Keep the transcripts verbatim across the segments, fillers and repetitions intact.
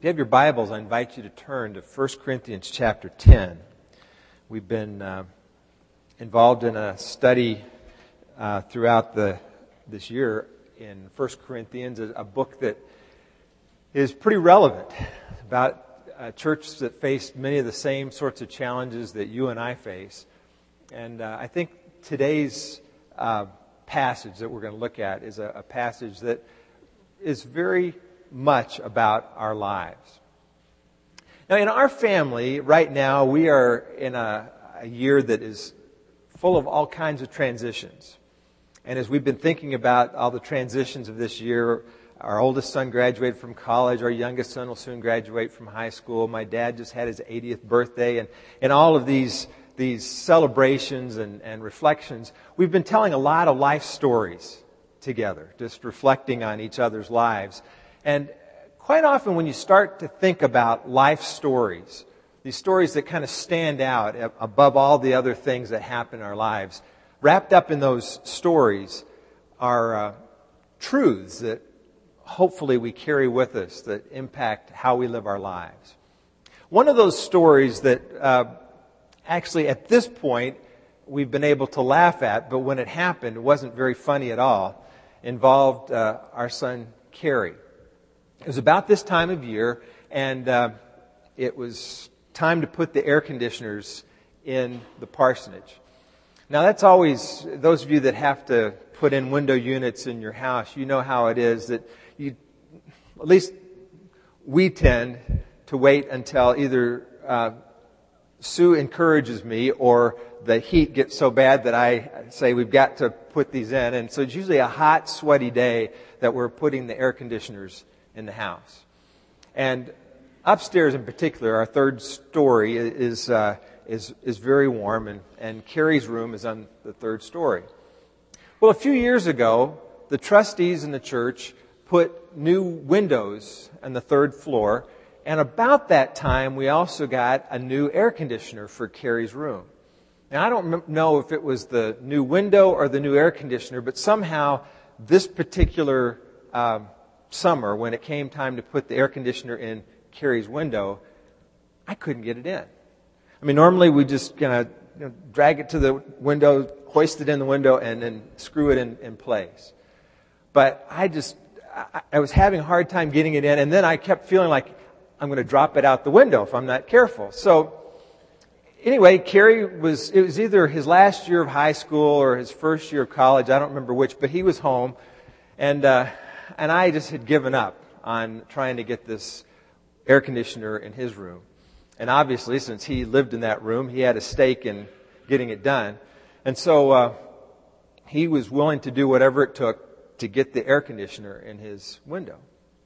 If you have your Bibles, I invite you to turn to First Corinthians chapter ten. We've been uh, involved in a study uh, throughout the this year in First Corinthians, a, a book that is pretty relevant about a church that faced many of the same sorts of challenges that you and I face. And uh, I think today's uh, passage that we're going to look at is a, a passage that is very much about our lives. Now, in our family, right now, we are in a, a year that is full of all kinds of transitions. And as we've been thinking about all the transitions of this year, our oldest son graduated from college, our youngest son will soon graduate from high school, my dad just had his eightieth birthday, and, and all of these, these celebrations and, and reflections, we've been telling a lot of life stories together, just reflecting on each other's lives. And quite often when you start to think about life stories, these stories that kind of stand out above all the other things that happen in our lives, wrapped up in those stories are uh, truths that hopefully we carry with us that impact how we live our lives. One of those stories that uh, actually at this point we've been able to laugh at, but when it happened it wasn't very funny at all, involved uh, our son Kerry. It was about this time of year, and uh, it was time to put the air conditioners in the parsonage. Now that's always, those of you that have to put in window units in your house, you know how it is that you, at least we tend to wait until either uh, Sue encourages me or the heat gets so bad that I say we've got to put these in. And so it's usually a hot, sweaty day that we're putting the air conditioners in the house. And upstairs in particular, our third story is uh, is is very warm, and, and Carrie's room is on the third story. Well, a few years ago, the trustees in the church put new windows on the third floor, and about that time, we also got a new air conditioner for Carrie's room. Now, I don't know if it was the new window or the new air conditioner, but somehow this particular um, summer, when it came time to put the air conditioner in Carrie's window, I couldn't get it in. I mean, normally we just kind of you know, drag it to the window, hoist it in the window, and then screw it in, in place. But I just, I, I was having a hard time getting it in, and then I kept feeling like I'm going to drop it out the window if I'm not careful. So anyway, Kerry was, it was either his last year of high school or his first year of college, I don't remember which, but he was home, and uh, and I just had given up on trying to get this air conditioner in his room. And obviously, since he lived in that room, he had a stake in getting it done. And so uh, he was willing to do whatever it took to get the air conditioner in his window.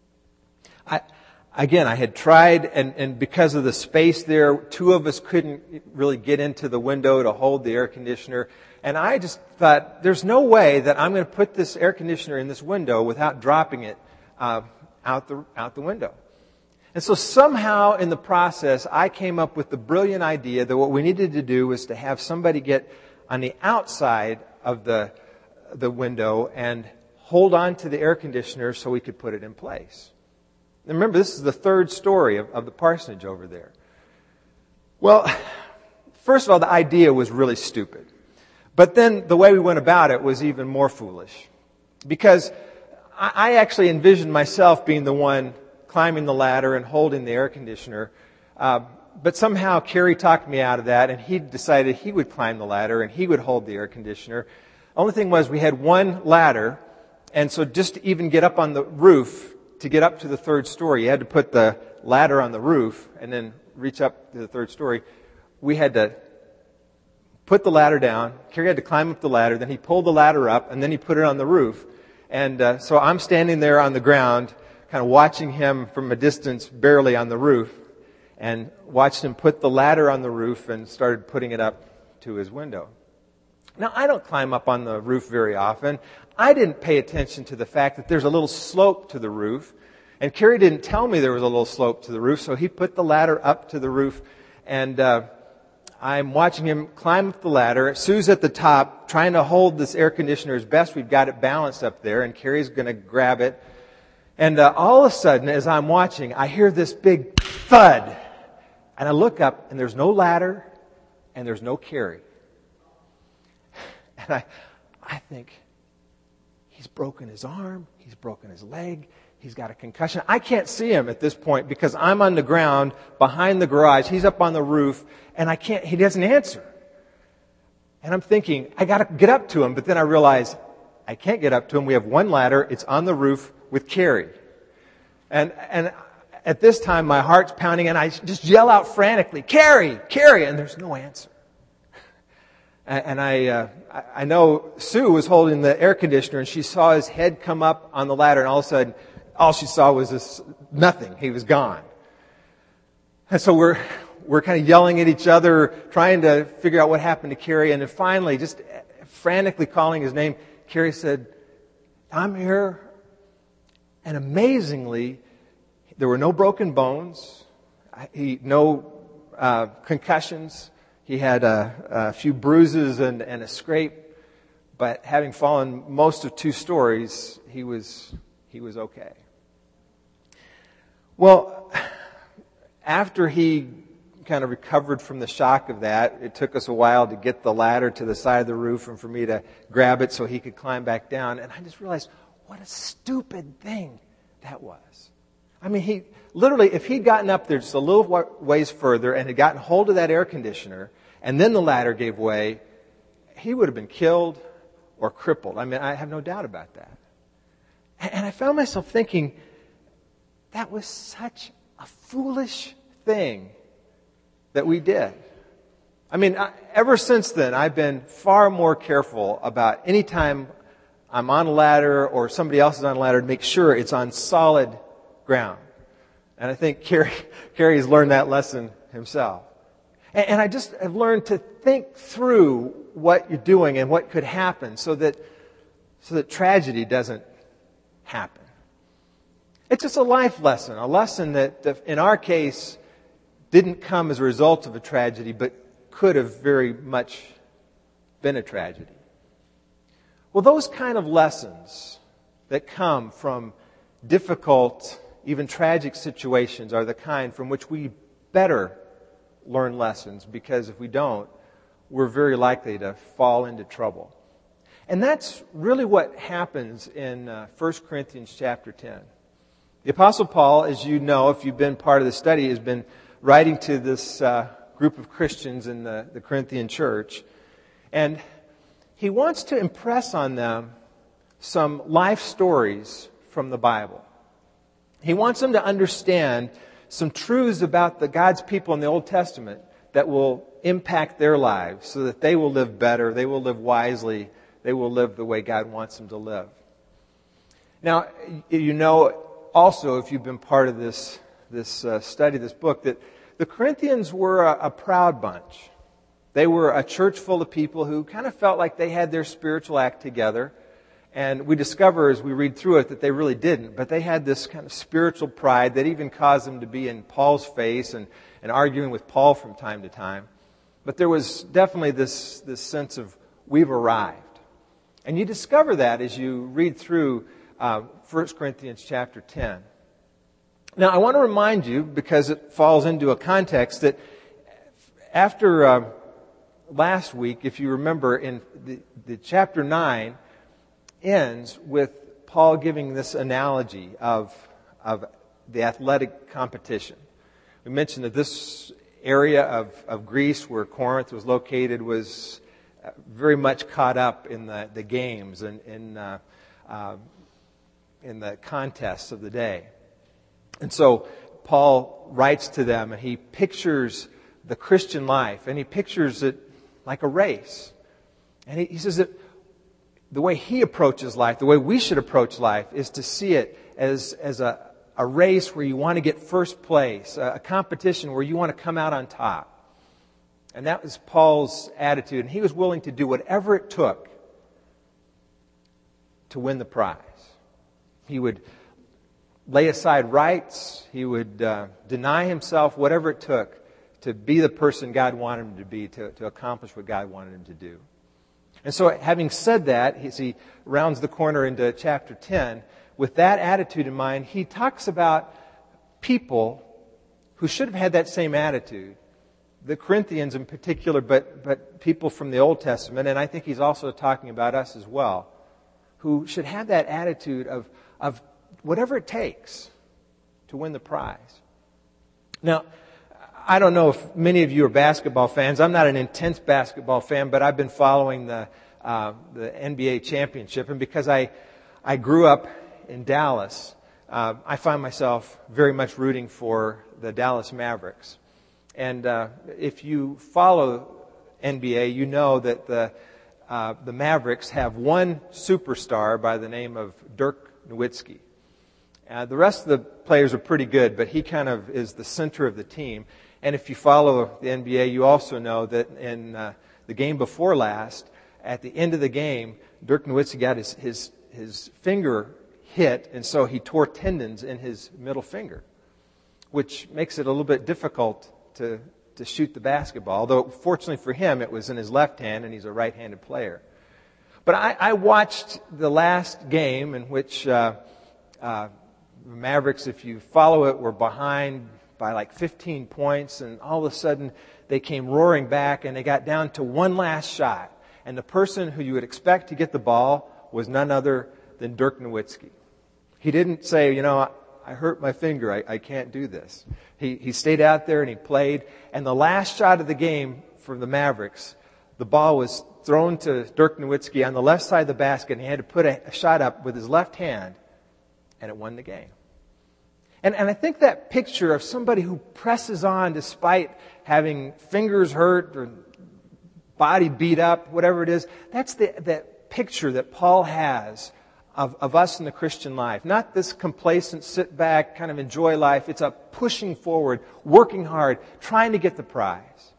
I, again, I had tried, and, and because of the space there, two of us couldn't really get into the window to hold the air conditioner. And I just thought, there's no way that I'm going to put this air conditioner in this window without dropping it uh, out the out the window. And so somehow in the process, I came up with the brilliant idea that what we needed to do was to have somebody get on the outside of the the window and hold on to the air conditioner so we could put it in place. And remember, this is the third story of, of the parsonage over there. Well, first of all, the idea was really stupid. But then the way we went about it was even more foolish. Because I actually envisioned myself being the one climbing the ladder and holding the air conditioner. Uh, but somehow Kerry talked me out of that, and he decided he would climb the ladder and he would hold the air conditioner. Only thing was we had one ladder, and so just to even get up on the roof, to get up to the third story, you had to put the ladder on the roof and then reach up to the third story. We had to put the ladder down. Kerry had to climb up the ladder. Then he pulled the ladder up, and then he put it on the roof. And uh, so I'm standing there on the ground, kind of watching him from a distance, barely on the roof, and watched him put the ladder on the roof and started putting it up to his window. Now, I don't climb up on the roof very often. I didn't pay attention to the fact that there's a little slope to the roof. And Kerry didn't tell me there was a little slope to the roof, so he put the ladder up to the roof, and uh, I'm watching him climb up the ladder. Sue's at the top, trying to hold this air conditioner as best we've got it balanced up there, and Kerry's going to grab it. And uh, all of a sudden, as I'm watching, I hear this big thud. And I look up, and there's no ladder, and there's no Kerry. And I, I think, he's broken his arm, he's broken his leg, he's got a concussion. I can't see him at this point because I'm on the ground behind the garage. He's up on the roof, and I can't, he doesn't answer. And I'm thinking, I got to get up to him, but then I realize I can't get up to him. We have one ladder, it's on the roof with Kerry. And, and at this time, my heart's pounding, and I just yell out frantically, Kerry, Kerry, and there's no answer. And, and I, uh, I know Sue was holding the air conditioner, and she saw his head come up on the ladder, and all of a sudden, all she saw was this nothing. He was gone. And so we're we're kind of yelling at each other, trying to figure out what happened to Kerry, and then finally, just frantically calling his name, Kerry said, I'm here. And amazingly, there were no broken bones, he, no uh, concussions. He had a, a few bruises and, and a scrape, but having fallen most of two stories, he was he was okay. Well, after he kind of recovered from the shock of that, it took us a while to get the ladder to the side of the roof and for me to grab it so he could climb back down. And I just realized, what a stupid thing that was. I mean, he literally, if he'd gotten up there just a little ways further and had gotten hold of that air conditioner, and then the ladder gave way, he would have been killed or crippled. I mean, I have no doubt about that. And I found myself thinking, that was such a foolish thing that we did. I mean, ever since then, I've been far more careful about any time I'm on a ladder or somebody else is on a ladder to make sure it's on solid ground. And I think Kerry, Kerry has learned that lesson himself. And, and I just have learned to think through what you're doing and what could happen so that, so that tragedy doesn't happen. It's just a life lesson, a lesson that, that in our case didn't come as a result of a tragedy, but could have very much been a tragedy. Well, those kind of lessons that come from difficult, even tragic situations are the kind from which we better learn lessons, because if we don't, we're very likely to fall into trouble. And that's really what happens in uh, First Corinthians chapter ten. The Apostle Paul, as you know, if you've been part of the study, has been writing to this uh, group of Christians in the, the Corinthian church. And he wants to impress on them some life stories from the Bible. He wants them to understand some truths about the God's people in the Old Testament that will impact their lives so that they will live better, they will live wisely, they will live the way God wants them to live. Now, you know also, if you've been part of this, this uh, study, this book, that the Corinthians were a, a proud bunch. They were a church full of people who kind of felt like they had their spiritual act together. And we discover as we read through it that they really didn't. But they had this kind of spiritual pride that even caused them to be in Paul's face and, and arguing with Paul from time to time. But there was definitely this, this sense of, we've arrived. And you discover that as you read through uh, First Corinthians chapter ten. Now, I want to remind you, because it falls into a context, that after uh, last week, if you remember, in the, the chapter nine ends with Paul giving this analogy of, of the athletic competition. We mentioned that this area of, of Greece where Corinth was located was very much caught up in the, the games and in, uh, uh, in the contests of the day. And so Paul writes to them and he pictures the Christian life and he pictures it like a race. And he, he says that the way he approaches life, the way we should approach life, is to see it as, as a, a race where you want to get first place, a, a competition where you want to come out on top. And that was Paul's attitude. And he was willing to do whatever it took to win the prize. He would lay aside rights. He would uh, deny himself, whatever it took to be the person God wanted him to be, to, to accomplish what God wanted him to do. And so having said that, as he rounds the corner into chapter ten, with that attitude in mind, he talks about people who should have had that same attitude. The Corinthians in particular, but, but people from the Old Testament, and I think he's also talking about us as well, who should have that attitude of, of whatever it takes to win the prize. Now, I don't know if many of you are basketball fans. I'm not an intense basketball fan, but I've been following the uh, the N B A championship, and because I I grew up in Dallas, uh, I find myself very much rooting for the Dallas Mavericks. And uh, if you follow N B A, you know that the uh, the Mavericks have one superstar by the name of Dirk Nowitzki. Uh, the rest of the players are pretty good, but he kind of is the center of the team. And if you follow the N B A, you also know that in uh, the game before last, at the end of the game, Dirk Nowitzki got his, his, his finger hit, and so he tore tendons in his middle finger, which makes it a little bit difficult to, to shoot the basketball. Although, fortunately for him, it was in his left hand, and he's a right-handed player. But I, I watched the last game in which uh, uh, the Mavericks, if you follow it, were behind by like fifteen points, and all of a sudden they came roaring back, and they got down to one last shot. And the person who you would expect to get the ball was none other than Dirk Nowitzki. He didn't say, you know, I hurt my finger, I, I can't do this. He, he stayed out there and he played, and the last shot of the game for the Mavericks, the ball was thrown to Dirk Nowitzki on the left side of the basket, and he had to put a, a shot up with his left hand, and it won the game. And, and I think that picture of somebody who presses on despite having fingers hurt or body beat up, whatever it is, that's the, that picture that Paul has of, of us in the Christian life. Not this complacent, sit back, kind of enjoy life. It's a pushing forward, working hard, trying to get the prize.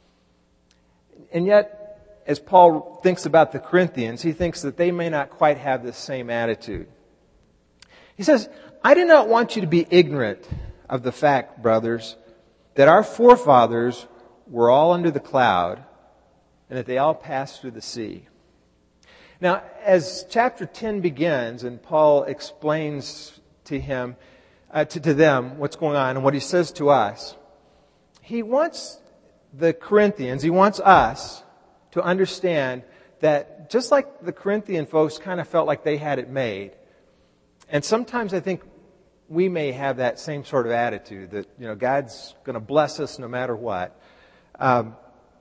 And yet, as Paul thinks about the Corinthians, he thinks that they may not quite have the same attitude. He says, I do not want you to be ignorant of the fact, brothers, that our forefathers were all under the cloud and that they all passed through the sea. Now, as chapter ten begins and Paul explains to him, uh, to, to them what's going on and what he says to us, he wants the Corinthians, he wants us to understand that just like the Corinthian folks kind of felt like they had it made, and sometimes I think we may have that same sort of attitude that, you know, God's going to bless us no matter what. Um,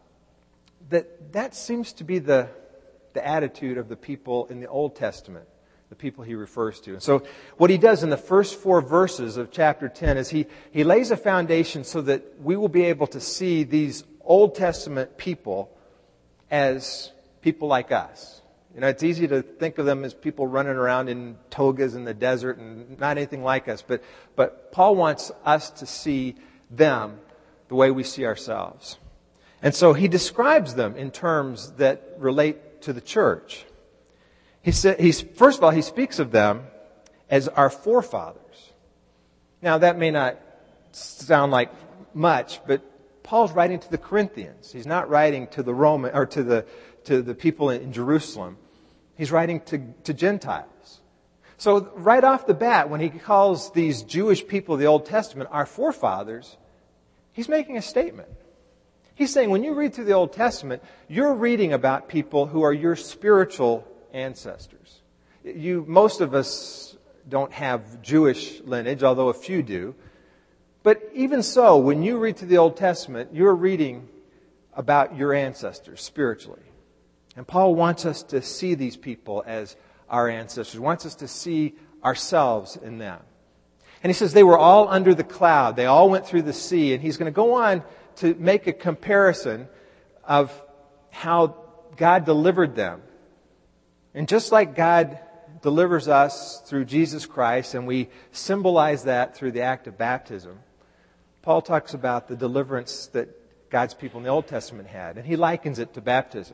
that that seems to be the the attitude of the people in the Old Testament, the people he refers to. And so what he does in the first four verses of chapter ten is he, he lays a foundation so that we will be able to see these Old Testament people as people like us. You know, it's easy to think of them as people running around in togas in the desert and not anything like us. But, but Paul wants us to see them the way we see ourselves. And so he describes them in terms that relate to the church. He said, he's, first of all, he speaks of them as our forefathers. Now, that may not sound like much, but Paul's writing to the Corinthians. He's not writing to the Roman or to the to the people in Jerusalem. He's writing to, to Gentiles. So right off the bat, when he calls these Jewish people of the Old Testament our forefathers, he's making a statement. He's saying when you read through the Old Testament, you're reading about people who are your spiritual ancestors. You, most of us don't have Jewish lineage, although a few do. But even so, when you read through the Old Testament, you're reading about your ancestors spiritually. And Paul wants us to see these people as our ancestors. He wants us to see ourselves in them. And he says they were all under the cloud. They all went through the sea. And he's going to go on to make a comparison of how God delivered them. And just like God delivers us through Jesus Christ, and we symbolize that through the act of baptism, Paul talks about the deliverance that God's people in the Old Testament had. And he likens it to baptism.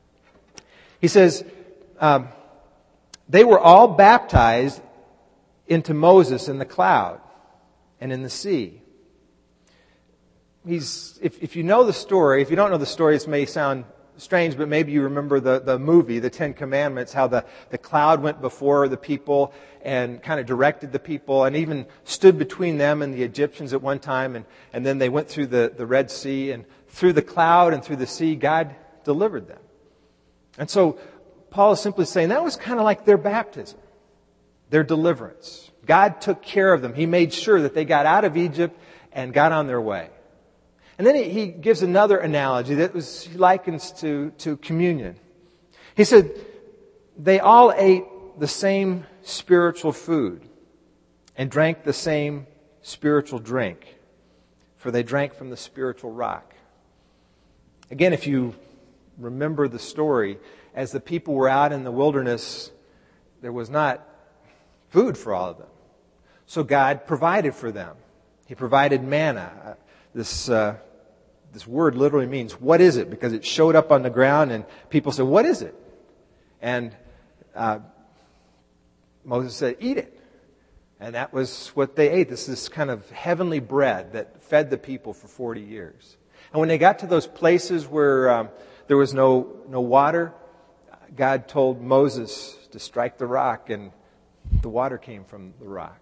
He says, um, they were all baptized into Moses in the cloud and in the sea. He's, if, if you know the story, if you don't know the story, this may sound strange, but maybe you remember the, the movie, The Ten Commandments, how the, the cloud went before the people and kind of directed the people and even stood between them and the Egyptians at one time. And, and then they went through the, the Red Sea, and through the cloud and through the sea, God delivered them. And so Paul is simply saying that was kind of like their baptism, their deliverance. God took care of them. He made sure that they got out of Egypt and got on their way. And then he, he gives another analogy that was he likens to, to communion. He said, they all ate the same spiritual food and drank the same spiritual drink, for they drank from the spiritual rock. Again, if you remember the story, as the people were out in the wilderness, there was not food for all of them. So God provided for them. He provided manna. This uh, this word literally means, what is it? Because it showed up on the ground and people said, what is it? And uh, Moses said, eat it. And that was what they ate. This is kind of heavenly bread that fed the people for forty years. And when they got to those places where um, there was no, no water, God told Moses to strike the rock, and the water came from the rock.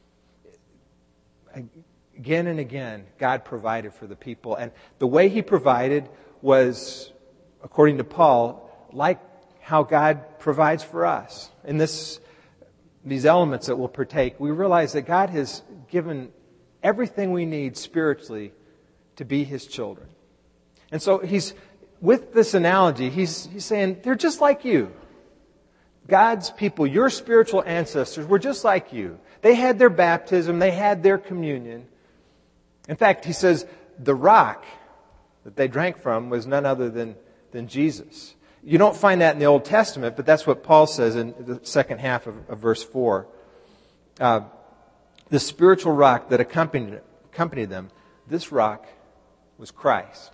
Again and again, God provided for the people. And the way He provided was, according to Paul, like how God provides for us. In this, these elements that we'll partake, we realize that God has given everything we need spiritually to be His children. And so He's, with this analogy, He's, he's saying, they're just like you. God's people, your spiritual ancestors, were just like you. They had their baptism, they had their communion. In fact, he says the rock that they drank from was none other than, than Jesus. You don't find that in the Old Testament, but that's what Paul says in the second half of, of verse four. Uh, the spiritual rock that accompanied, accompanied them, this rock was Christ.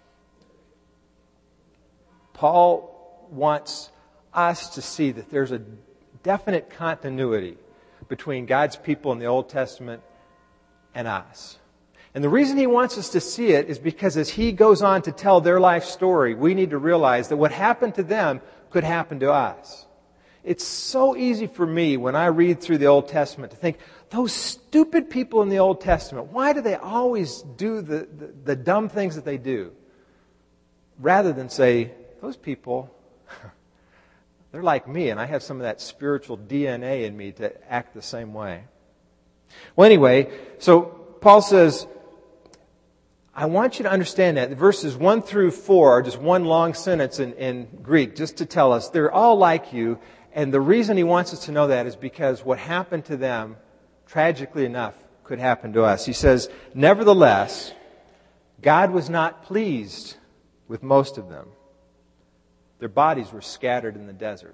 Paul wants us to see that there's a definite continuity between God's people in the Old Testament and us. And the reason he wants us to see it is because as he goes on to tell their life story, we need to realize that what happened to them could happen to us. It's so easy for me when I read through the Old Testament to think, those stupid people in the Old Testament, why do they always do the, the, the dumb things that they do? Rather than say, those people, they're like me, and I have some of that spiritual D N A in me to act the same way. Well, anyway, so Paul says, I want you to understand that. Verses one through four are just one long sentence in, in Greek, just to tell us they're all like you. And the reason he wants us to know that is because what happened to them, tragically enough, could happen to us. He says, nevertheless, God was not pleased with most of them. Their bodies were scattered in the desert.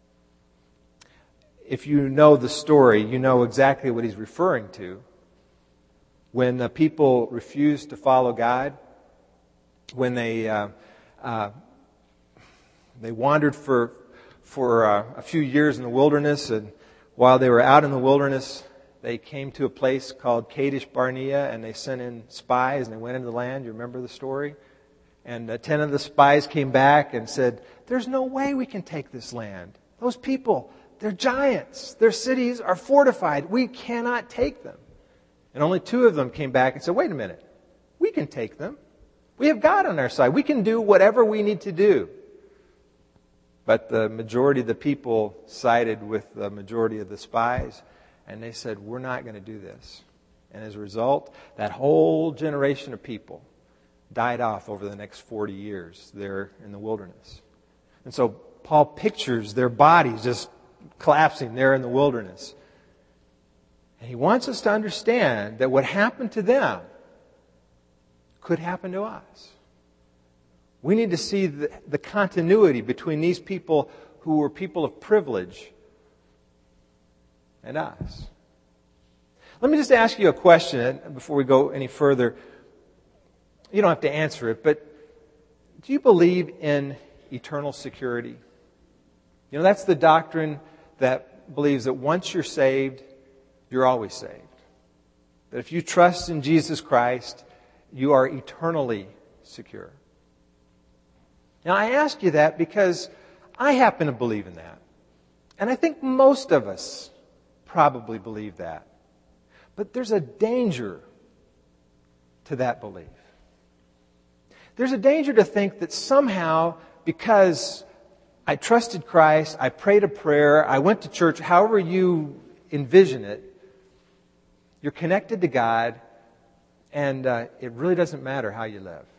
If you know the story, you know exactly what he's referring to. When the people refused to follow God, when they uh, uh, they wandered for for uh, a few years in the wilderness, and while they were out in the wilderness, they came to a place called Kadesh Barnea, and they sent in spies, and they went into the land. You remember the story? And uh, ten of the spies came back and said, "There's no way we can take this land. Those people, they're giants. Their cities are fortified. We cannot take them." And only two of them came back and said, wait a minute, we can take them. We have God on our side. We can do whatever we need to do. But the majority of the people sided with the majority of the spies, and they said, we're not going to do this. And as a result, that whole generation of people died off over the next forty years there in the wilderness. And so Paul pictures their bodies just collapsing there in the wilderness. And he wants us to understand that what happened to them could happen to us. We need to see the, the continuity between these people who were people of privilege and us. Let me just ask you a question before we go any further. You don't have to answer it, but do you believe in eternal security? You know, that's the doctrine that believes that once you're saved, you're always saved. That if you trust in Jesus Christ, you are eternally secure. Now, I ask you that because I happen to believe in that. And I think most of us probably believe that. But there's a danger to that belief. There's a danger to think that somehow, because I trusted Christ, I prayed a prayer, I went to church, however you envision it, you're connected to God, and uh, it really doesn't matter how you live.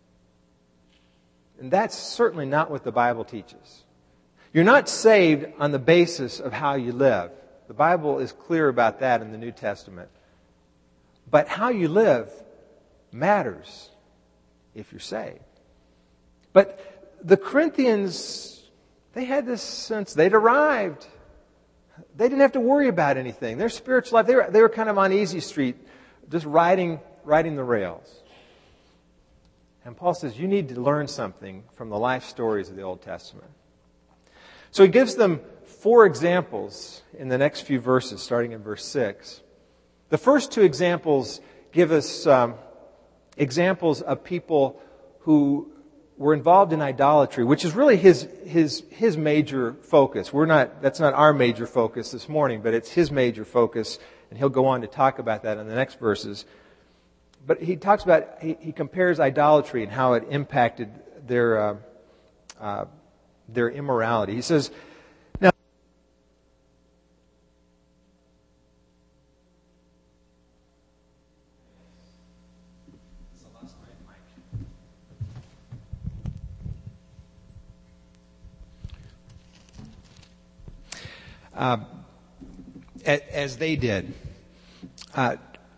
And that's certainly not what the Bible teaches. You're not saved on the basis of how you live. The Bible is clear about that in the New Testament. But how you live matters if you're saved. But the Corinthians, they had this sense, they'd arrived. They didn't have to worry about anything. Their spiritual life, they were, they were kind of on easy street, just riding, riding the rails. And Paul says, you need to learn something from the life stories of the Old Testament. So he gives them four examples in the next few verses, starting in verse six. The first two examples give us um, examples of people who were involved in idolatry, which is really his his his major focus. We're not that's not our major focus this morning, but it's his major focus, and he'll go on to talk about that in the next verses. But he talks about he, he compares idolatry and how it impacted their uh, uh, their immorality. He says, now. Uh, as they did. Uh,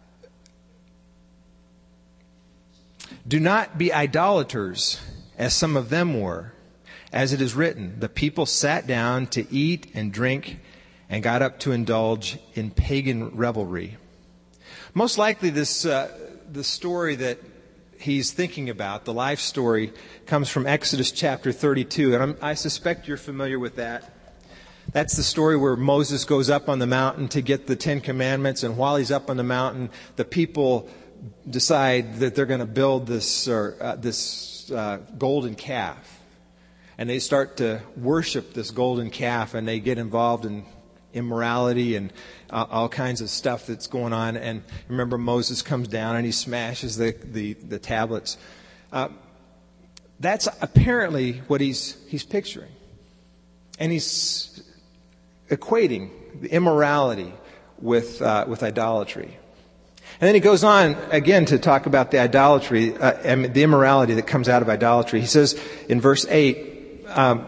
Do not be idolaters, as some of them were. As it is written, the people sat down to eat and drink and got up to indulge in pagan revelry. Most likely this uh, the story that he's thinking about, the life story, comes from Exodus chapter thirty-two. And I'm, I suspect you're familiar with that. That's the story where Moses goes up on the mountain to get the Ten Commandments. And while he's up on the mountain, the people decide that they're going to build this or, uh, this uh, golden calf. And they start to worship this golden calf, and they get involved in immorality and uh, all kinds of stuff that's going on. And remember, Moses comes down and he smashes the, the, the tablets. Uh, that's apparently what he's he's picturing. And he's equating the immorality with uh, with idolatry. And then he goes on again to talk about the idolatry, uh, and the immorality that comes out of idolatry. He says in verse eight, um,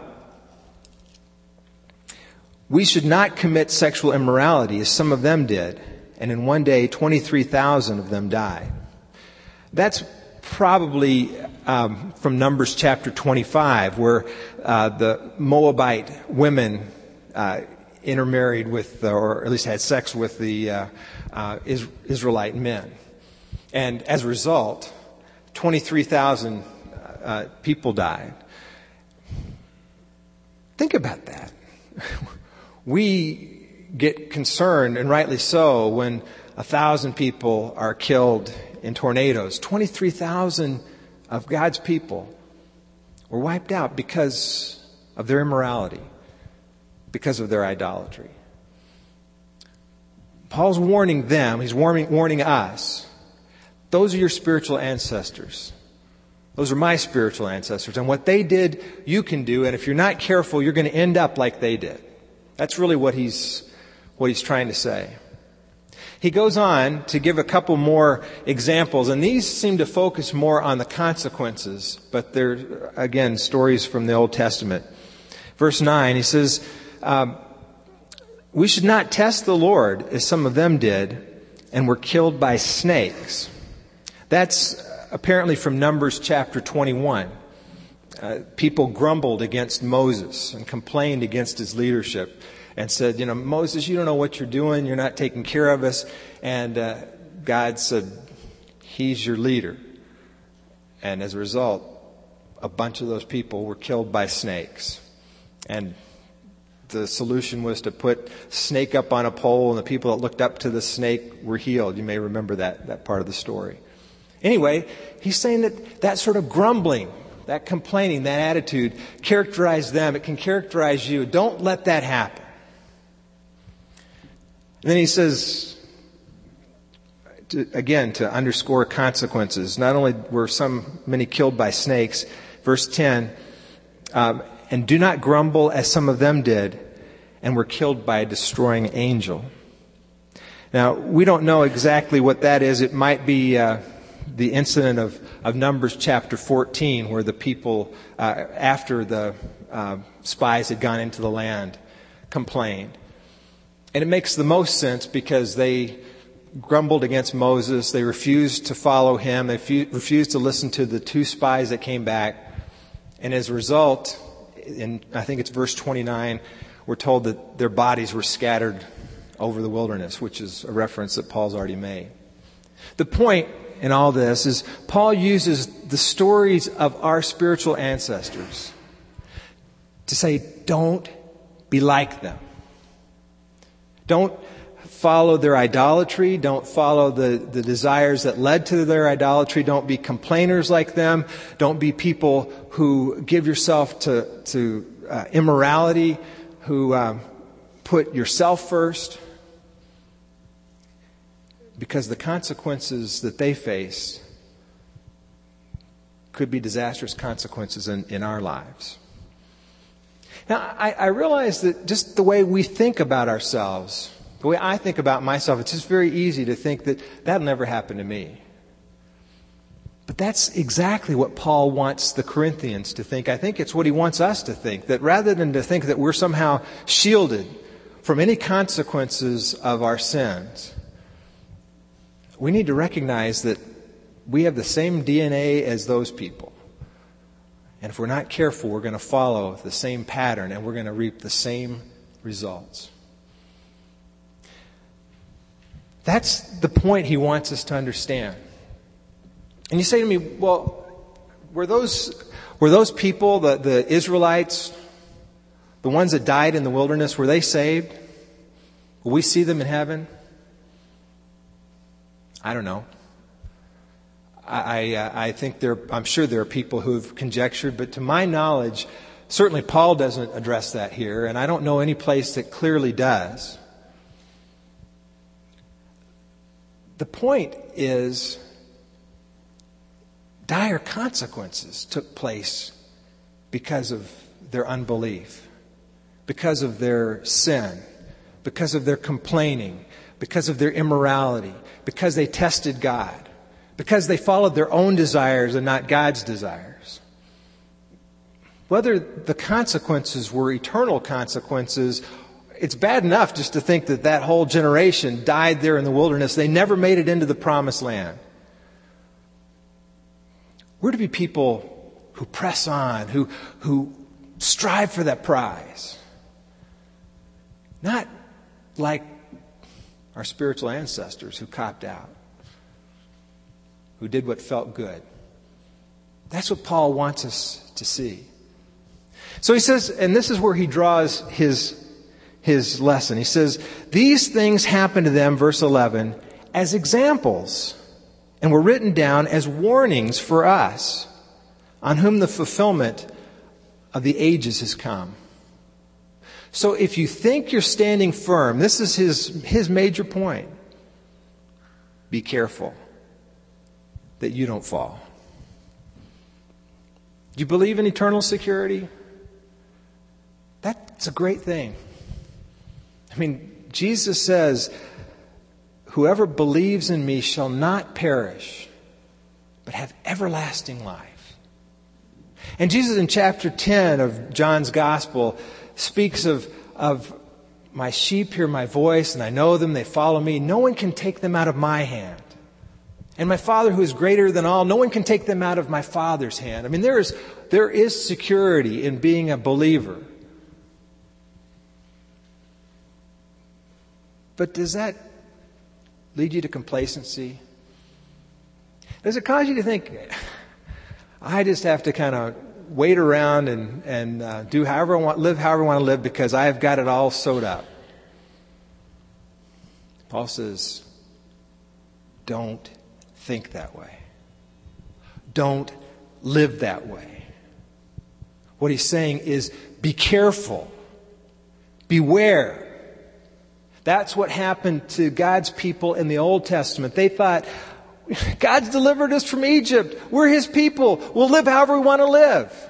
we should not commit sexual immorality as some of them did. And in one day, twenty-three thousand of them died. That's probably um, from Numbers chapter twenty-five, where uh, the Moabite women uh, intermarried with, or at least had sex with the uh, uh, Israelite men. And as a result, twenty-three thousand uh, people died. Think about that. We get concerned, and rightly so, when a thousand people are killed in tornadoes. twenty-three thousand of God's people were wiped out because of their immorality, because of their idolatry. Paul's warning them, he's warning, warning us, those are your spiritual ancestors. Those are my spiritual ancestors. And what they did, you can do. And if you're not careful, you're going to end up like they did. That's really what he's, what he's trying to say. He goes on to give a couple more examples, and these seem to focus more on the consequences, but they're, again, stories from the Old Testament. Verse nine, he says, um, we should not test the Lord as some of them did and were killed by snakes. That's apparently from Numbers chapter twenty-one. Uh, people grumbled against Moses and complained against his leadership and said, you know, Moses, you don't know what you're doing. You're not taking care of us. And uh, God said, he's your leader. And as a result, a bunch of those people were killed by snakes. And the solution was to put snake up on a pole, and the people that looked up to the snake were healed. You may remember that, that part of the story. Anyway, he's saying that that sort of grumbling that complaining, that attitude characterized them. It can characterize you. Don't let that happen. And then he says, to, again, to underscore consequences. Not only were some many killed by snakes, verse ten, um, and do not grumble as some of them did, and were killed by a destroying angel. Now, we don't know exactly what that is. It might be uh, the incident of, of Numbers chapter fourteen, where the people, uh, after the uh, spies had gone into the land, complained. And it makes the most sense because they grumbled against Moses. They refused to follow him. They fu- refused to listen to the two spies that came back. And as a result, in I think it's verse twenty-nine, we're told that their bodies were scattered over the wilderness, which is a reference that Paul's already made. The point in all this is Paul uses the stories of our spiritual ancestors to say, don't be like them. Don't follow their idolatry. Don't follow the, the desires that led to their idolatry. Don't be complainers like them. Don't be people who give yourself to, to uh, immorality, who um, put yourself first. Because the consequences that they face could be disastrous consequences in, in our lives. Now, I, I realize that just the way we think about ourselves, the way I think about myself, it's just very easy to think that that'll never happen to me. But that's exactly what Paul wants the Corinthians to think. I think it's what he wants us to think, that rather than to think that we're somehow shielded from any consequences of our sins, we need to recognize that we have the same D N A as those people. And if we're not careful, we're going to follow the same pattern and we're going to reap the same results. That's the point he wants us to understand. And you say to me, well, were those were those people, the, the Israelites, the ones that died in the wilderness, were they saved? Will we see them in heaven? I don't know. I, I, I think there, I'm sure there are people who've conjectured, but to my knowledge, certainly Paul doesn't address that here, and I don't know any place that clearly does. The point is, dire consequences took place because of their unbelief, because of their sin, because of their complaining, because of their immorality, because they tested God, because they followed their own desires and not God's desires. Whether the consequences were eternal consequences, it's bad enough just to think that that whole generation died there in the wilderness. They never made it into the promised land. We're to be people who press on, who, who strive for that prize. Not like our spiritual ancestors who copped out, who did what felt good. That's what Paul wants us to see. So he says, and this is where he draws his, his lesson. He says, these things happened to them, verse eleven, as examples, and were written down as warnings for us, on whom the fulfillment of the ages has come. So if you think you're standing firm, this is his, his major point. Be careful that you don't fall. Do you believe in eternal security? That's a great thing. I mean, Jesus says, whoever believes in me shall not perish, but have everlasting life. And Jesus in chapter ten of John's Gospel speaks of, of my sheep hear my voice, and I know them, they follow me. No one can take them out of my hand. And my Father who is greater than all, no one can take them out of my Father's hand. I mean, there is, there is security in being a believer. But does that lead you to complacency? Does it cause you to think, I just have to kind of wait around and, and uh, do however I want, live however I want to live because I have got it all sewed up? Paul says, don't think that way. Don't live that way. What he's saying is, be careful. Beware. That's what happened to God's people in the Old Testament. They thought, God's delivered us from Egypt. We're His people. We'll live however we want to live.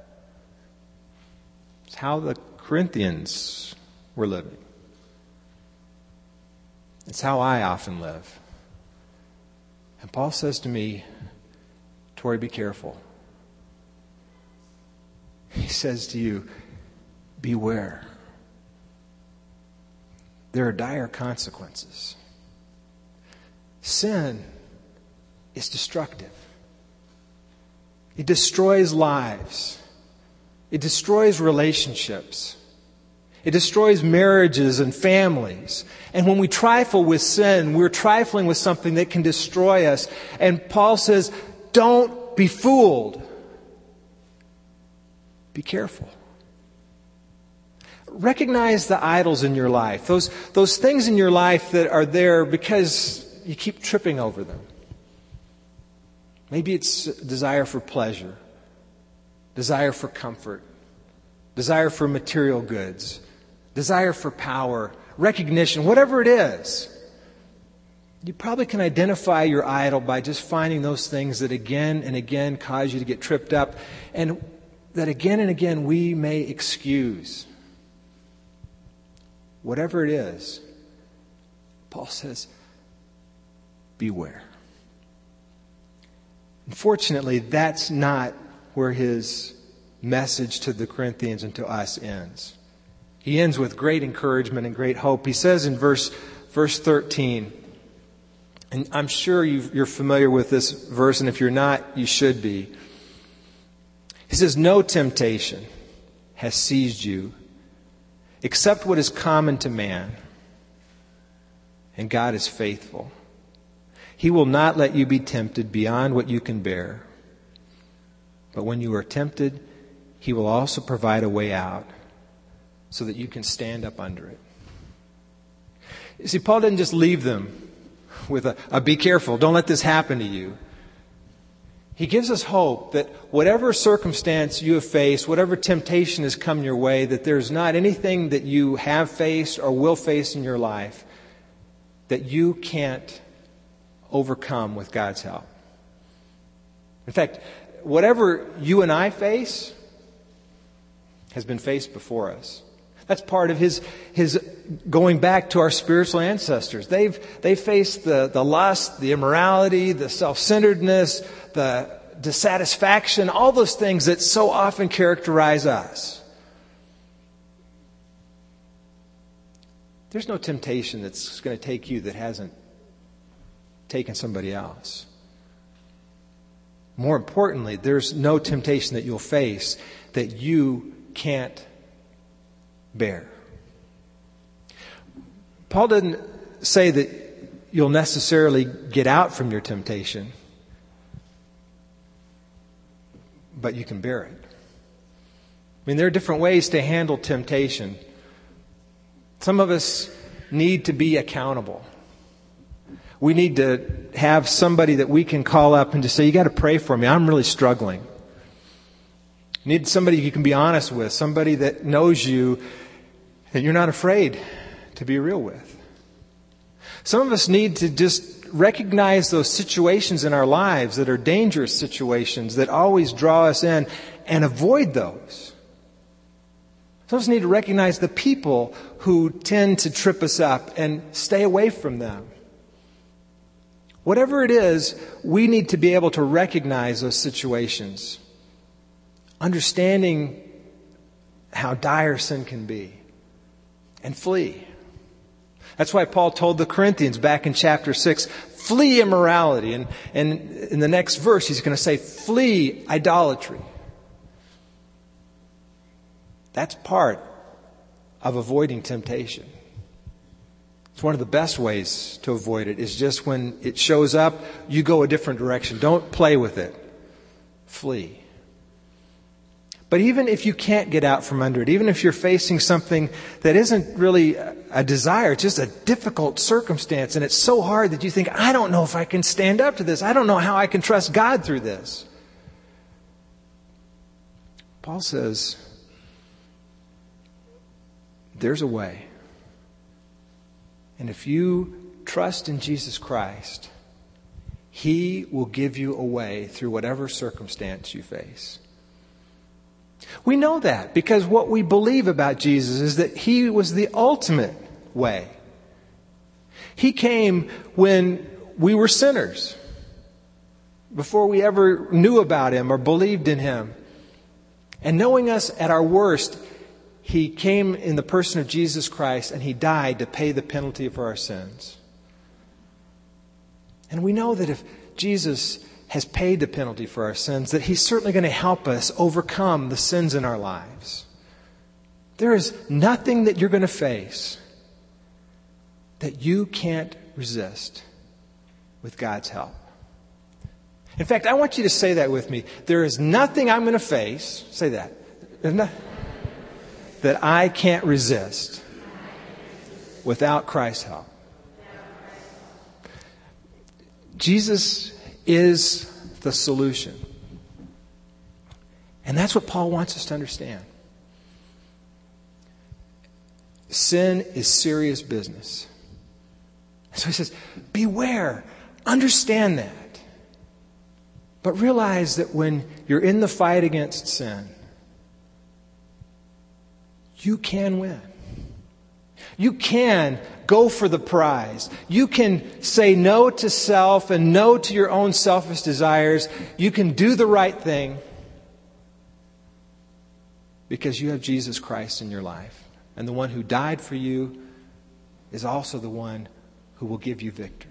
It's how the Corinthians were living. It's how I often live. And Paul says to me, Tori, be careful. He says to you, beware. There are dire consequences. Sin is destructive. It destroys lives. It destroys relationships. It destroys marriages and families. And when we trifle with sin, we're trifling with something that can destroy us. And Paul says, don't be fooled. Be careful. Recognize the idols in your life. Those, those things in your life that are there because you keep tripping over them. Maybe it's desire for pleasure, desire for comfort, desire for material goods, desire for power, recognition, whatever it is. You probably can identify your idol by just finding those things that again and again cause you to get tripped up, and that again and again we may excuse. Whatever it is, Paul says, beware. Unfortunately, that's not where his message to the Corinthians and to us ends. He ends with great encouragement and great hope. He says in verse verse thirteen, and I'm sure you're familiar with this verse, and if you're not, you should be. He says, no temptation has seized you except what is common to man, and God is faithful. He will not let you be tempted beyond what you can bear. But when you are tempted, He will also provide a way out so that you can stand up under it. You see, Paul didn't just leave them with a, a be careful, don't let this happen to you. He gives us hope that whatever circumstance you have faced, whatever temptation has come your way, that there's not anything that you have faced or will face in your life that you can't overcome with God's help. In fact, whatever you and I face has been faced before us. That's part of his his going back to our spiritual ancestors. They've they faced the, the lust, the immorality, the self-centeredness, the dissatisfaction, all those things that so often characterize us. There's no temptation that's going to take you that hasn't taken somebody else. More importantly, there's no temptation that you'll face that you can't bear. Paul didn't say that you'll necessarily get out from your temptation, but you can bear it. I mean, there are different ways to handle temptation. Some of us need to be accountable. We need to have somebody that we can call up and just say, you got to pray for me. I'm really struggling. You need somebody you can be honest with, somebody that knows you and you're not afraid to be real with. Some of us need to just recognize those situations in our lives that are dangerous situations that always draw us in and avoid those. Some of us need to recognize the people who tend to trip us up and stay away from them. Whatever it is, we need to be able to recognize those situations, understanding how dire sin can be, and flee. That's why Paul told the Corinthians back in chapter six, flee immorality. And, and in the next verse, he's going to say, flee idolatry. That's part of avoiding temptation. It's one of the best ways to avoid it is just when it shows up, you go a different direction. Don't play with it. Flee. But even if you can't get out from under it, even if you're facing something that isn't really a desire, it's just a difficult circumstance, and it's so hard that you think, I don't know if I can stand up to this. I don't know how I can trust God through this. Paul says, there's a way. And if you trust in Jesus Christ, He will give you a way through whatever circumstance you face. We know that because what we believe about Jesus is that He was the ultimate way. He came when we were sinners, before we ever knew about Him or believed in Him. And knowing us at our worst, He came in the person of Jesus Christ and He died to pay the penalty for our sins. And we know that if Jesus has paid the penalty for our sins, that He's certainly going to help us overcome the sins in our lives. There is nothing that you're going to face that you can't resist with God's help. In fact, I want you to say that with me. There is nothing I'm going to face, say that, no, that I can't resist without Christ's help. Jesus is the solution. And that's what Paul wants us to understand. Sin is serious business. So he says, beware, understand that. But realize that when you're in the fight against sin, you can win. You can go for the prize. You can say no to self and no to your own selfish desires. You can do the right thing because you have Jesus Christ in your life. And the one who died for you is also the one who will give you victory.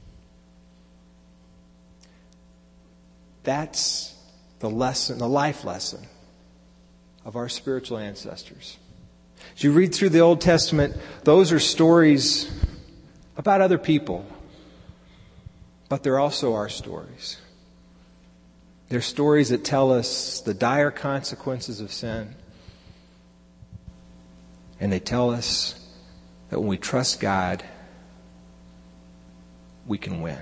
That's the lesson, the life lesson of our spiritual ancestors. As you read through the Old Testament, those are stories about other people, but they're also our stories. They're stories that tell us the dire consequences of sin, and they tell us that when we trust God, we can win.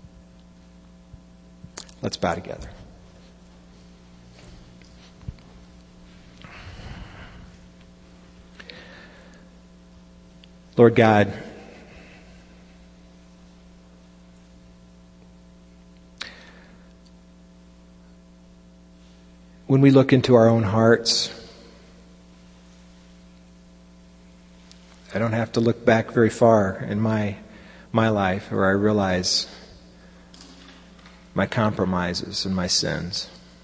Let's bow together. Lord God, when we look into our own hearts, I don't have to look back very far in my my life where I realize my compromises and my sins.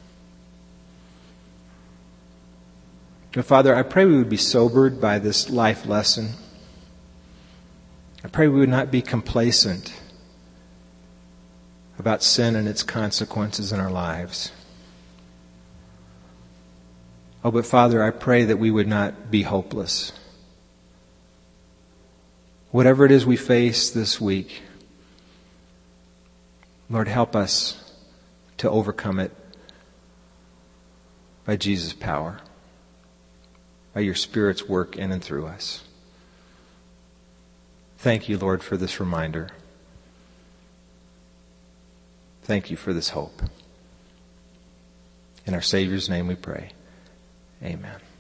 But Father, I pray we would be sobered by this life lesson. I pray we would not be complacent about sin and its consequences in our lives. Oh, but Father, I pray that we would not be hopeless. Whatever it is we face this week, Lord, help us to overcome it by Jesus' power, by your Spirit's work in and through us. Thank you, Lord, for this reminder. Thank you for this hope. In our Savior's name we pray. Amen.